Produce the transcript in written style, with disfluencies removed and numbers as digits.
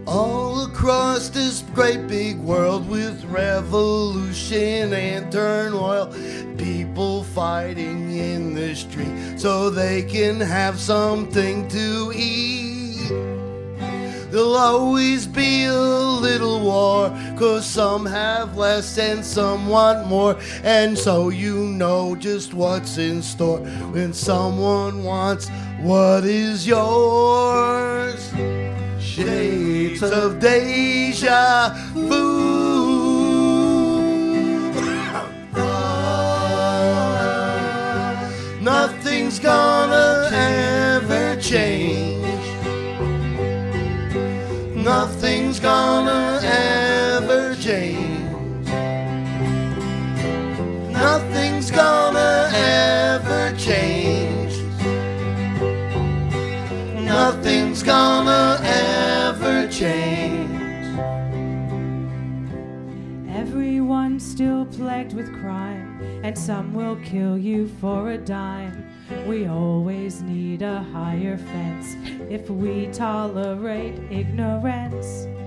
All across this great big world with revolution and turmoil, people fighting in the street so they can have something to eat. There'll always be a little war, 'cause some have less and some want more. And so you know just what's in store when someone wants what is yours. Shades of deja vu. Nothing's gonna ever change. Nothing's gonna ever change. Nothing's gonna ever change. Nothing's gonna ever change. Everyone's still plagued with crime, and some will kill you for a dime. We always need a higher fence if we tolerate ignorance.